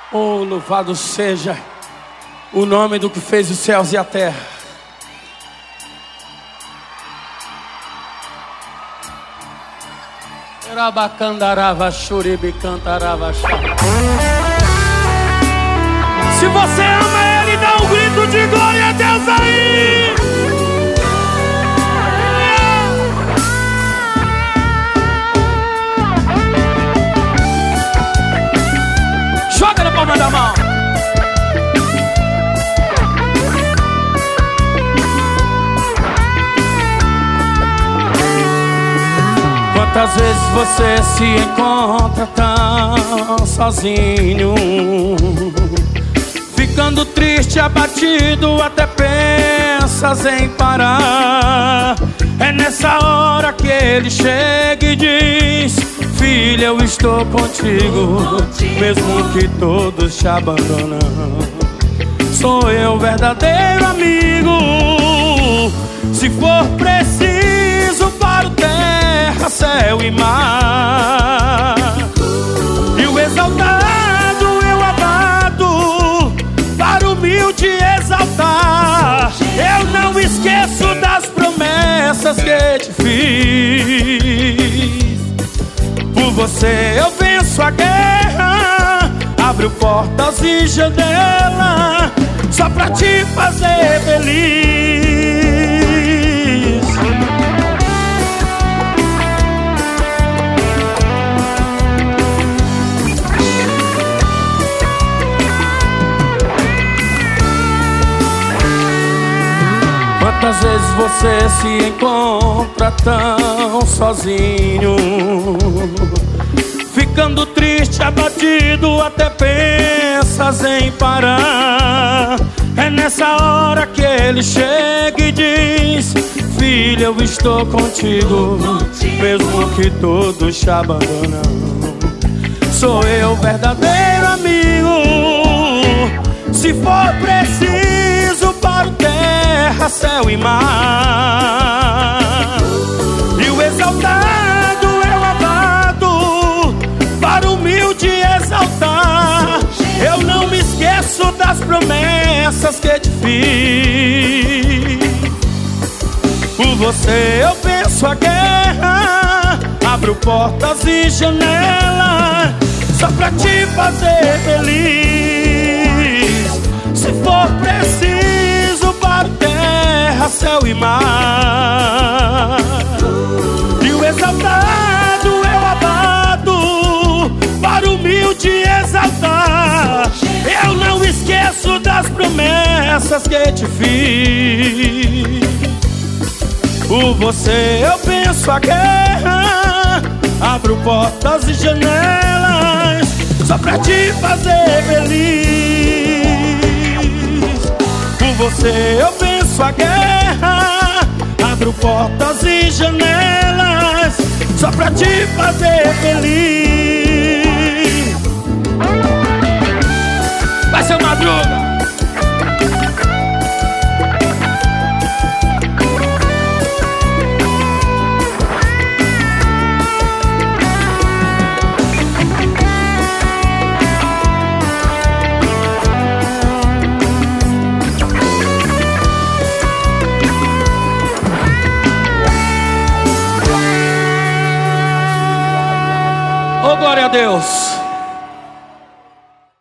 Oh, louvado seja o nome do que fez os céus e a terra. Se você ama Ele, dá um grito de glória a Deus aí. Joga na palma da mão. Quantas vezes você se encontra tão sozinho, ficando triste, abatido, até pensas em parar. É nessa hora que Ele chega e diz: filho, eu estou contigo, mesmo que todos te abandonam. Sou eu o verdadeiro amigo. Se for preciso, paro terra, céu e mar. E o exaltado eu abato, para o humilde exaltar. Eu não esqueço das promessas que te fiz. Por você eu venço a guerra, abro portas e janela, só pra te fazer feliz. Quantas vezes você se encontra tão sozinho, ficando triste, abatido, até pensas em parar. É nessa hora que Ele chega e diz: filho, eu estou contigo, mesmo que todos te abandonam. Sou eu o verdadeiro amigo. Se for preciso, paro terra, céu e mar. E o exaltado eu abato, para o humilde exaltar. Eu não me esqueço das promessas que te fiz. Por você eu venço a guerra, abro portas e janelas, só pra te fazer feliz. Se for preciso, paro terra, céu e mar. E o exaltado eu abato, para o humilde exaltar. Eu não esqueço das promessas que te fiz. Por você eu venço a guerra, abro portas e janelas, só pra te fazer feliz. Por você eu venço a guerra, abro portas e janelas, só pra te fazer feliz. Vai ser Madruga. Oh, glória a Deus.